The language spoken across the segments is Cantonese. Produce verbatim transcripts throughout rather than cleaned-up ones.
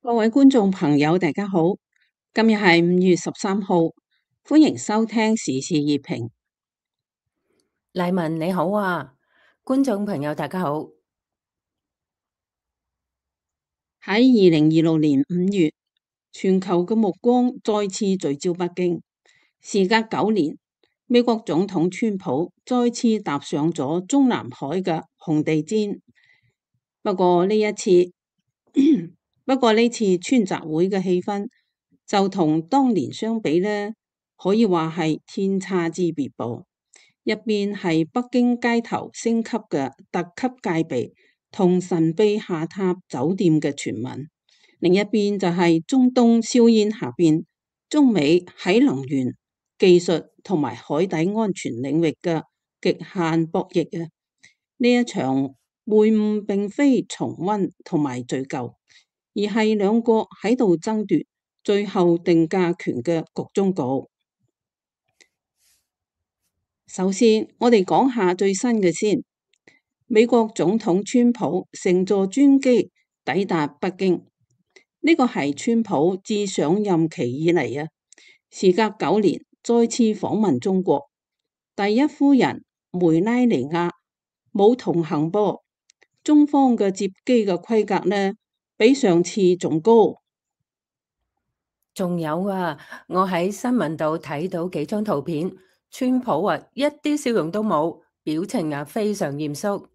各位觀眾朋友，大家好，今日係五月十三號，歡迎收聽時事熱評。 麗文你好啊，觀眾朋友大家好。 喺二零二六年五月，全球嘅目光再次聚焦北京。時隔九年，美國總統川普再次踏上咗中南海嘅紅地毯。不過呢一次，不過呢次川習會嘅氣氛就同當年相比呢，可以話係天差之別噃。入邊係北京街頭升級嘅特級戒備同神秘下榻酒店嘅傳聞，另一邊就係中東硝煙下邊，中美喺能源、技術同埋海底安全領域嘅極限博弈啊！呢一場會晤並非重溫同埋敘舊，而係兩國喺度爭奪最後定價權嘅局中局。首先，我哋講下最新嘅先。美國總統川普乘坐專機抵達北京，呢個係川普自上任期以嚟啊，時隔九年再次訪問中國。第一夫人梅拉尼亞冇同行噃，中方嘅接機嘅規格呢，比上次仲高。 仲有啊，我喺新聞度睇到幾張圖片，川普啊一啲笑容都冇，表情啊非常嚴肅。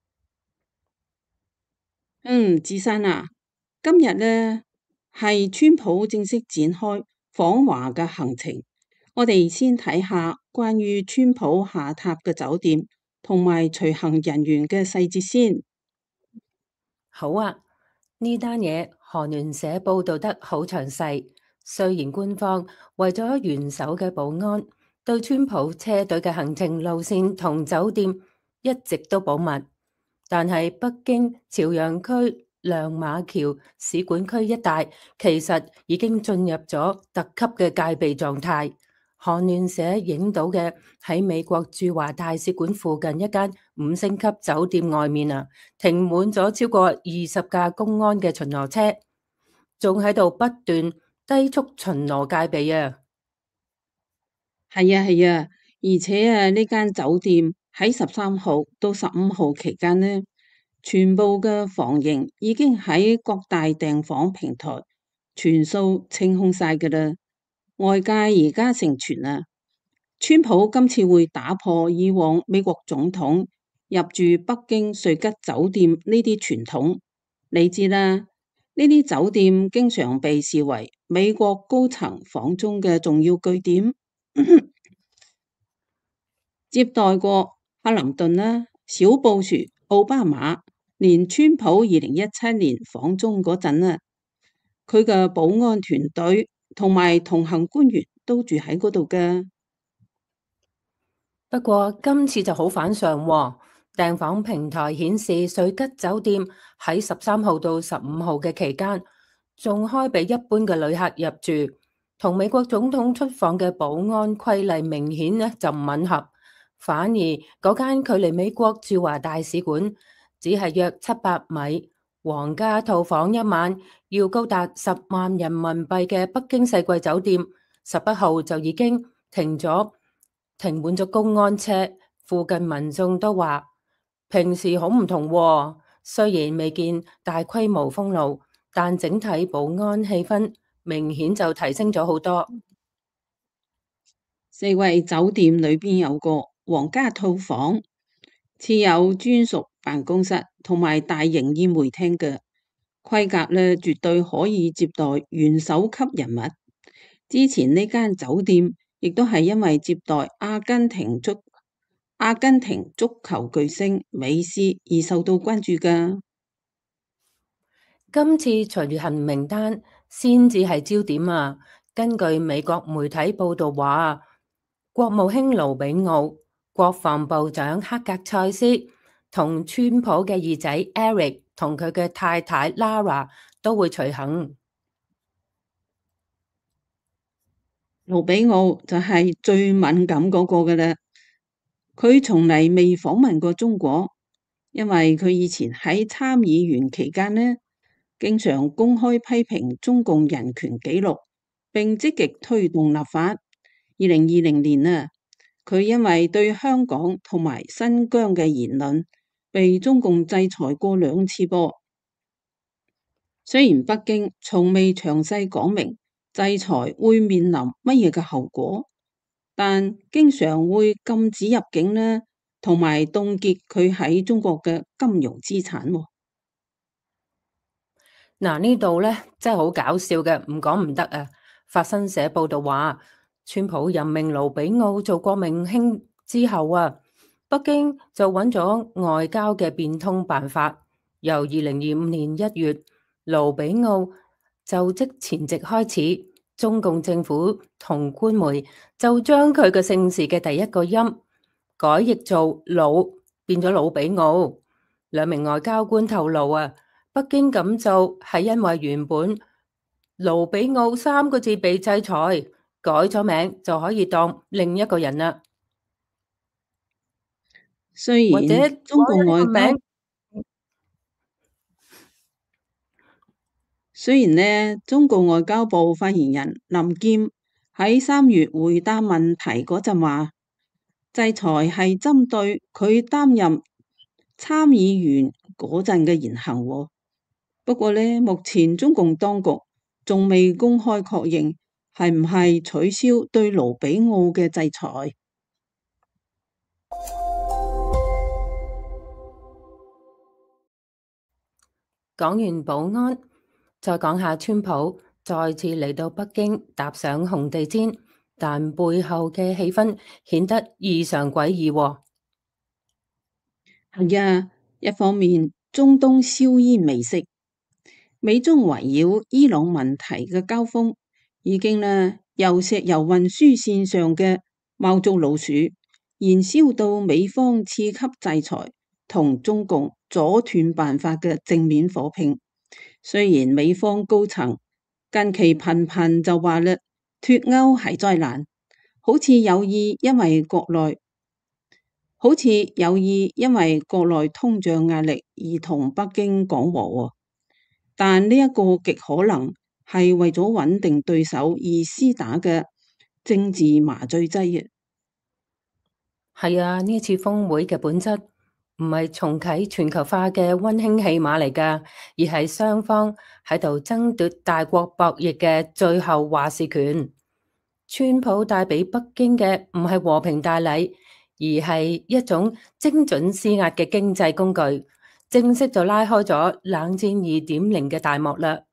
嗯，智山啊，今日呢係川普正式展開訪華嘅行程。我哋先睇下關於川普下榻嘅酒店同埋隨行人員嘅細節先。 好啊，呢單嘢韓聯社報道得好詳細。雖然官方為咗元首嘅保安，對川普車隊嘅行程路線同酒店一直都保密，但係北京朝陽區亮馬橋使館區一帶其實已經進入咗特級嘅戒備狀態。韓聯社影到嘅喺美國駐華大使館附近一間五星級酒店外面啊，停滿咗超過二十架公安嘅巡邏車，仲喺度不斷低速巡邏戒備啊！ 係啊係啊，而且啊呢間酒店喺十三號到十五號期間呢，全部嘅房型已經喺各大訂房平台全數清空晒㗎啦。外界而家盛傳啊，川普今次會打破以往美國總統入住北京瑞吉酒店呢啲傳統。你知啦，呢啲酒店經常被視為美國高層訪中嘅重要據點，接待過克林頓啦、小布殊、奧巴馬，連川普二零一七年訪中嗰陣啊，佢嘅保安團隊同埋同行官員都住喺嗰度㗎。 不過今次就好反常喎，訂房平台顯示瑞吉酒店喺十三號到十五號嘅期間，仲開俾一般嘅旅客入住，同美國總統出訪嘅保安規例明顯呢就唔吻合。反而嗰間距離美國駐華大使館只係約七百米，皇家套房一晚要高達十萬人民幣嘅北京世貴酒店，十一號就已經停咗。停滿咗公安車，附近民眾都話平時好唔同喎。雖然未見大規模封路，但整體保安氣氛明顯就提升咗好多。 四季酒店裏邊有個皇家套房，設有專屬辦公室同埋大型宴會廳嘅規格呢，絕對可以接待元首級人物。之前呢間酒店亦都係因為接待阿根廷足阿根廷足球巨星美斯而受到關注㗎。 今次隨行名單先至係焦點啊！根據美國媒體報道話，國務卿盧比奧、國防部長克格塞斯同川普嘅二仔 Eric 同佢嘅太太 Lara 都會隨行。 盧比奧就係最敏感嗰個㗎喇，佢從嚟未訪問過中國，因為佢以前喺參議員期間呢， 經常公開批評中共人權紀錄，並積極推動立法。二零二零年啊，佢因為對香港同埋新疆嘅言論，被中共制裁過兩次噃。雖然北京從未詳細講明制裁會面臨乜嘢嘅後果，但經常會禁止入境呢，同埋凍結佢喺中國嘅金融資產。 嗱，呢度咧真係好搞笑嘅，唔講唔得啊！法新社報道話，川普任命盧比奧做國務卿之後啊，北京就揾咗外交嘅變通辦法。由二零二五年一月盧比奧就職前夕開始，中共政府同官媒就將佢嘅姓氏嘅第一個音改譯做魯，變咗魯比奧。兩名外交官透露啊，北京咁做係因為原本盧比奧三個字被制裁，改咗名就可以當另一個人啦。 雖或者然中共外交雖然呢，中共外交部發言人林劍喺三月回答問題嗰陣話，制裁係針對佢擔任參議員嗰陣嘅言行喎。不過呢，目前中共當局仲未公開確認係唔係取消對盧比奧嘅制裁。 講完保安，再講下川普再次嚟到北京踏上紅地毯，但背後嘅氣氛顯得異常詭異喎。 係啊，一方面中東硝煙未熄，美中圍繞伊朗問題嘅交鋒已經呢由石油運輸線上嘅貓捉老鼠，燃燒到美方次級制裁同中共阻斷辦法嘅正面火拼。雖然美方高層近期頻頻就話咧脫歐係災難，好似有意因為國內好似有意因為國內通脹壓力而同北京講和，但呢一個極可能係為咗穩定對手而施打嘅政治麻醉劑。 係啊，呢一次峰會嘅本質唔係重啟全球化嘅溫馨戲碼嚟㗎，而係雙方喺度爭奪大國博弈嘅最後話事權。川普帶俾北京嘅唔係和平大禮，而係一種精準施壓嘅經濟工具，正式就拉開咗冷戰二點零嘅大幕啦。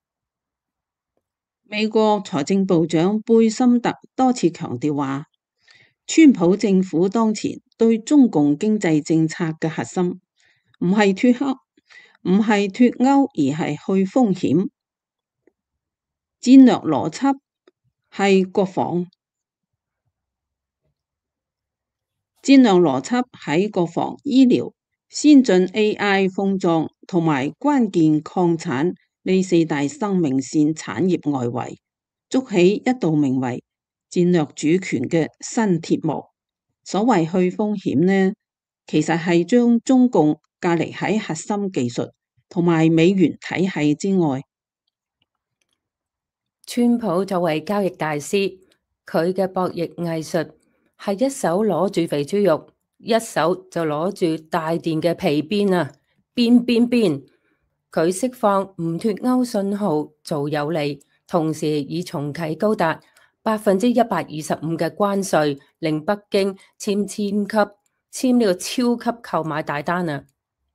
美國財政部長貝森特多次強調話，川普政府當前對中共經濟政策嘅核心唔係脫歐，唔係脫歐，而係去風險。戰略邏輯係國防，戰略邏輯喺國防、醫療、先進 A I 封裝同埋關鍵礦產呢四大生命線產業外圍，築起一道名為戰略主權嘅新鐵幕。所謂去風險呢，其實係將中共隔離喺核心技術同埋美元體系之外。 川普作為交易大師，佢嘅博弈藝術係一手攞住肥豬肉，一手就攞住大電嘅皮鞭啊！鞭鞭鞭，佢釋放唔脫歐信號做有利，同時以重啟高達百分之一百二十五嘅關稅，令北京簽千級簽呢個超級購買大單啊！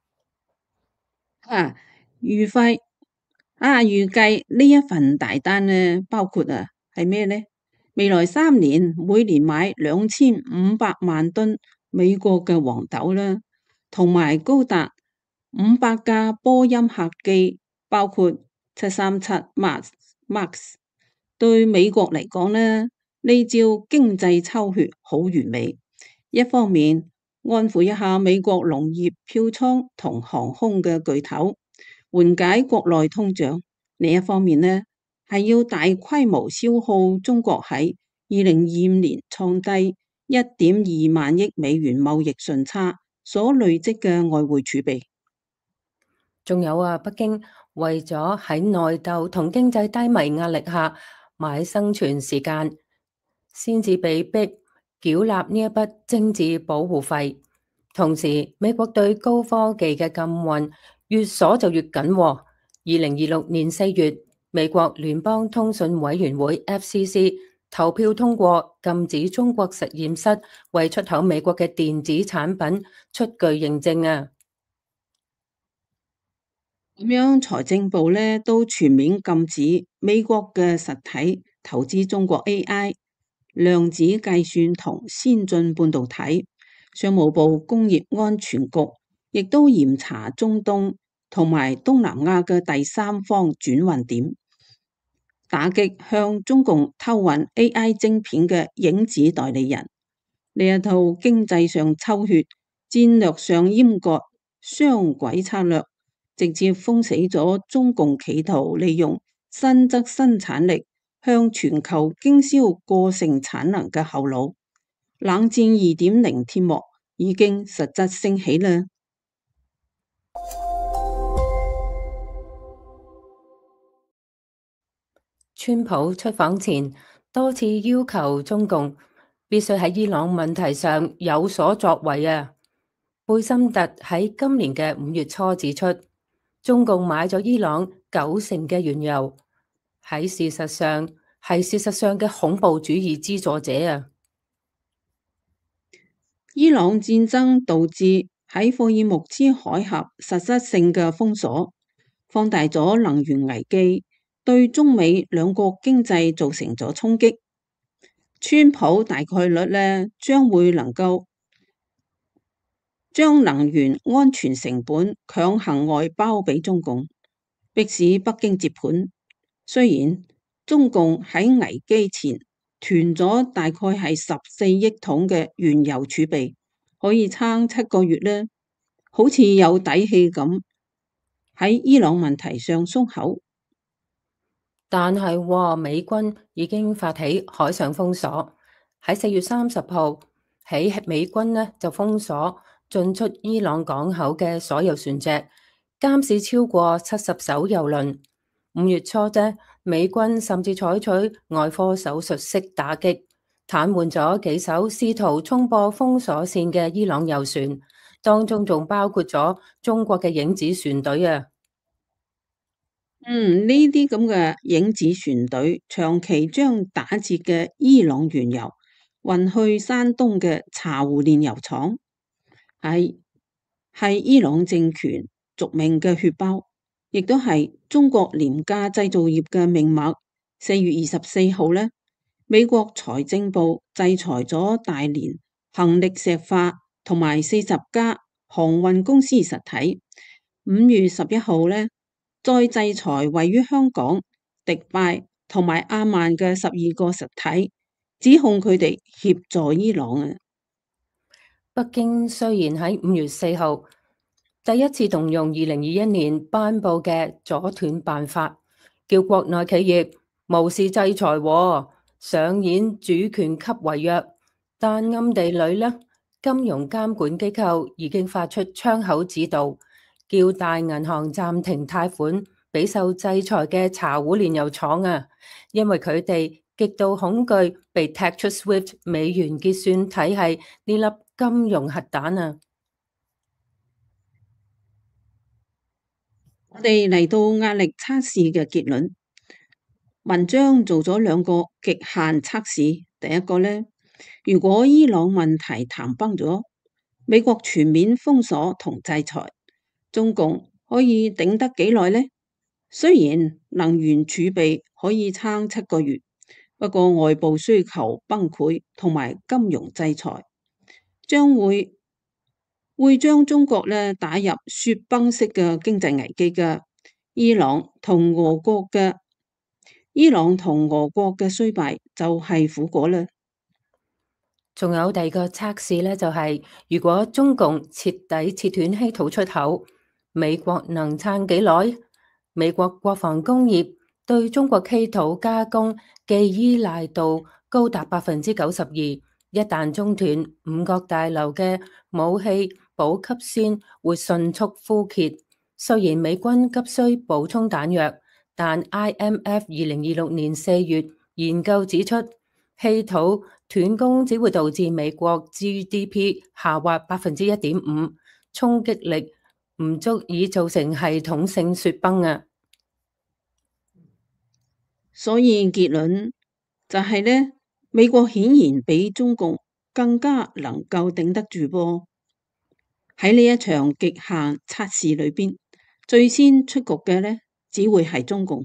啊，預費啊，預計呢一份大單呢，包括啊係咩呢？未來三年每年買兩千五百萬噸美國嘅黃豆啦，同埋高達五百架波音客機，包括七三七 Max Max。對美國嚟講呢，呢招經濟抽血好完美。一方面安撫一下美國農業票倉同航空嘅巨頭，緩解國內通脹；另一方面呢，係要大規模消耗中國喺二零二五年創低一點二萬億美元貿易順差所累積嘅外匯儲備。 仲有啊，北京為咗喺內鬥同經濟低迷壓力下買生存時間，先至被逼繳納呢一筆政治保護費。同時，美國對高科技嘅禁運越鎖就越緊喎。二零二六年四月，美國聯邦通訊委員會 F C C 投票通過禁止中國實驗室為出口美國嘅電子產品出具認證啊。 咁樣財政部咧都全面禁止美國嘅實體投資中國 A I、量子計算同先進半導體。商務部工業安全局亦都嚴查中東同埋東南亞嘅第三方轉運點，打擊向中共偷運 A I 晶片嘅影子代理人。呢一套經濟上抽血、戰略上閹割、雙軌策略，直接封死咗中共企圖利用新增生產力向全球經銷過剩產能嘅後路。冷戰二點零天幕已經實質升起啦。 川普出訪前多次要求中共必須喺伊朗問題上有所作為啊。貝森特喺今年嘅五月初指出，中共買咗伊朗九成嘅原油，喺事實上係事實上嘅恐怖主義資助者啊。 伊朗戰爭導致喺霍爾木茲海峽實質性嘅封鎖，放大咗能源危機，對中美兩國經濟造成咗衝擊。川普大概率呢將會能夠將能源安全成本強行外包俾中共，迫使北京接盤。雖然中共喺危機前囤咗大概係十四億桶嘅原油儲備，可以撐七個月呢，好似有底氣咁喺伊朗問題上鬆口。 但係話美軍已經發起海上封鎖，喺四月三十號起，美軍呢就封鎖進出伊朗港口嘅所有船隻，監視超過七十艘油輪。五月初啫，美軍甚至採取外科手術式打擊，癱瘓咗幾艘試圖衝破封鎖線嘅伊朗油船，當中仲包括咗中國嘅影子船隊啊。 嗯，呢啲咁嘅影子船隊長期將打折嘅伊朗原油運去山東嘅茶壺煉油廠，係係伊朗政權續命嘅血包，亦都係中國廉價製造業嘅命脈。四月二十四號呢，美國財政部制裁咗大連、恒力石化同埋四十家航運公司實體。五月十一號呢，再制裁位於香港、迪拜同埋阿曼嘅十二個實體，指控佢哋協助伊朗啊。 北京雖然喺五月四號第一次動用二零二一年頒布嘅阻斷辦法，叫國內企業無視制裁，上演主權級違約，但暗地裏呢，金融監管機構已經發出窗口指導，叫大銀行暫停貸款俾受制裁嘅茶壺煉油廠啊，因為佢哋極度恐懼被踢出 SWIFT 美元結算體系呢粒金融核彈啊！ 我哋嚟到壓力測試嘅結論，文章做咗兩個極限測試。第一個呢，如果伊朗問題談崩咗，美國全面封鎖同制裁，中共可以頂得幾耐呢？雖然能源儲備可以撐七個月，不過外部需求崩潰同埋金融制裁將會會將中國咧打入雪崩式嘅經濟危機嘅。伊朗同俄國嘅伊朗同俄國嘅衰敗就係苦果啦。 仲有第二個測試呢，就係如果中共徹底切斷稀土出口，美國能撐幾耐？美國國防工業對中國稀土加工嘅依賴度高達百分之九十二，一旦中斷，五角大樓嘅武器補給線會迅速枯竭， 雖然美軍急需補充彈藥，但 I M F 二零二六年四月研究指出，稀土斷供只會導致美國 G D P 下滑百分之一點五，衝擊力唔足以造成系統性雪崩啊！ 所以結論就係呢，美國顯然比中共更加能夠頂得住噃。喺呢一場極限測試裏邊，最先出局嘅呢，只會係中共。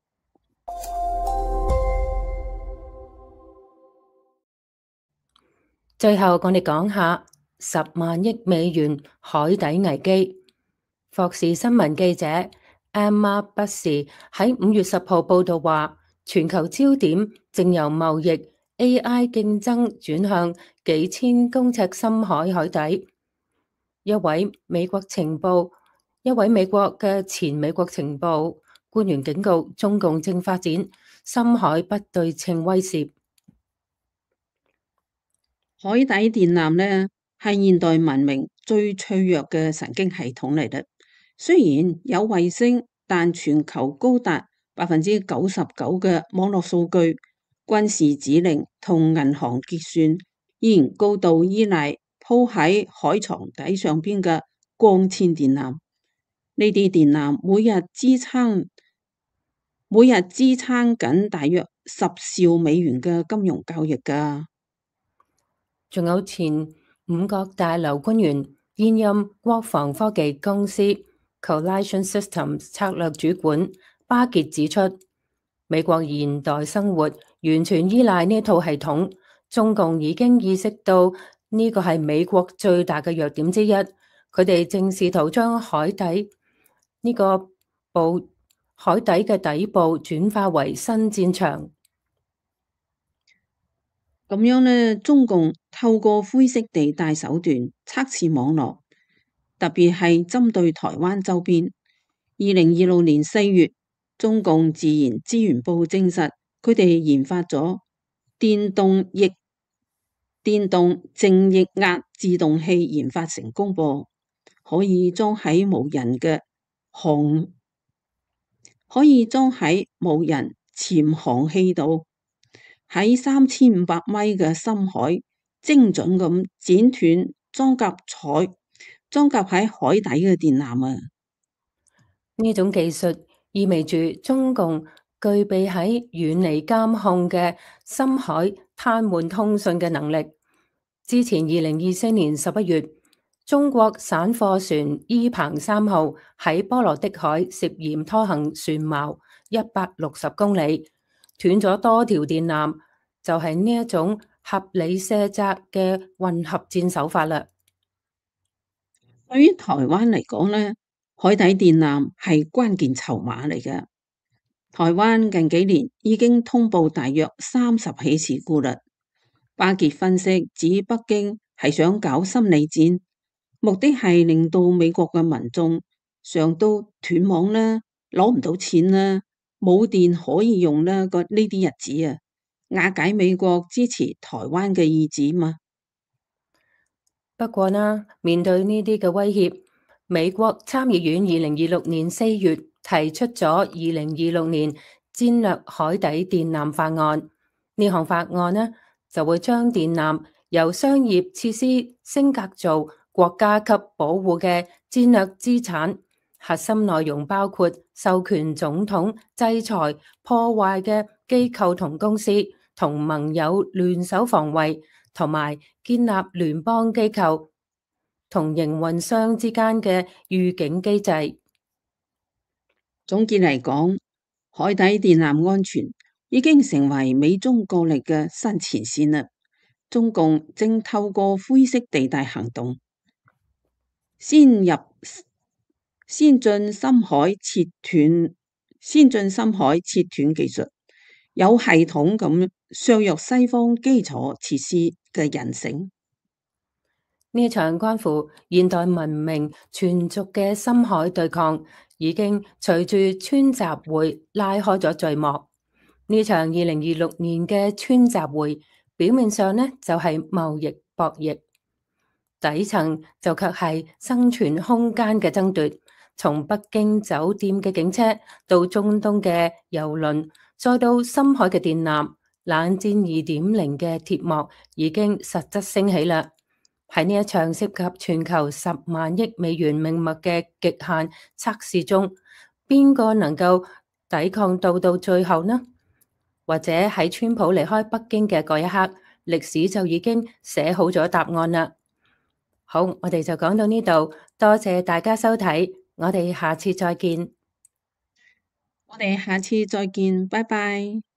最後，我哋講下十萬億美元海底危機。霍士新聞記者 Emma 博士喺五月十號報道話，全球焦點正由貿易 A I 競爭轉向幾千公尺深海海底。一位美國情報，一位美國嘅前美國情報官員警告，中共正發展深海不對稱威懾。 海底電纜呢係現代文明最脆弱嘅神經系統嚟嘅。雖然有衛星，但全球高達百分之九十九嘅網絡數據、軍事指令同銀行結算，依然高度依賴鋪喺海床底上邊嘅光纖電纜。呢啲電纜每日支撐每日支撐緊大約十兆美元嘅金融交易噶。 仲有前五角大樓官員、現任國防科技公司 Coalition Systems 策略主管巴傑指出，美國現代生活完全依賴呢套系統，中共已經意識到呢個係美國最大嘅弱點之一，佢哋正試圖將海底呢個部海底嘅底部轉化為新戰場。 咁樣呢，中共透過灰色地帶手段測試網絡，特別係針對台灣周邊。二零二六年四月，中共自然資源部證實，佢哋研發咗電動液電動靜液壓自動器，研發成功噃，可以裝喺無人嘅航，可以裝喺無人潛航器度。喺三千五百米嘅深海，精準咁剪斷裝甲彩裝甲喺海底嘅電纜啊！ 呢種技術意味住中共具備喺遠離監控嘅深海癱瘓通訊嘅能力。之前二零二四年十一月，中國散貨船伊鵬三號喺波羅的海涉嫌拖行船錨一百六十公里，斷咗多條電纜，就係呢一種合理卸責嘅混合戰手法啦。 對於台灣嚟講呢，海底電纜係關鍵籌碼嚟嘅。台灣近幾年已經通報大約三十起事故啦。巴傑分析指，北京係想搞心理戰，目的係令到美國嘅民眾上到斷網啦，攞唔到錢啦，冇電可以用啦，個呢啲日子啊，瓦解美國支持台灣嘅意志嘛。 不過呢，面對呢啲嘅威脅，美國參議院二零二六年四月提出咗二零二六年戰略海底電纜法案。呢項法案呢就會將電纜由商業設施升格做國家級保護嘅戰略資產，核心內容包括授權總統制裁破壞嘅機構同公司，同盟友聯手防衛，同埋建立聯邦機構同營運商之間嘅預警機制。 總結嚟講，海底電纜安全已經成為美中角力嘅新前線啦。中共正透過灰色地帶行動，先入先進深海切斷先進深海切斷技術，有系統咁削弱西方基礎設施嘅韌性。 呢場關乎現代文明存續嘅深海對抗，已經隨住川習會拉開咗序幕。呢場二零二六年嘅川習會，表面上呢就係貿易博弈，底層就卻係生存空間嘅爭奪。 從北京酒店嘅警車到中東嘅郵輪，再到深海嘅電纜，冷戰二點零嘅鐵幕已經實質升起啦。喺呢一場涉及全球十萬億美元命脈嘅極限測試中，邊個能夠抵抗到到最後呢？或者喺川普離開北京嘅嗰一刻，歷史就已經寫好咗答案啦。好，我哋就講到呢度，多謝大家收睇，我哋下次再見。 我哋下次再見，拜拜。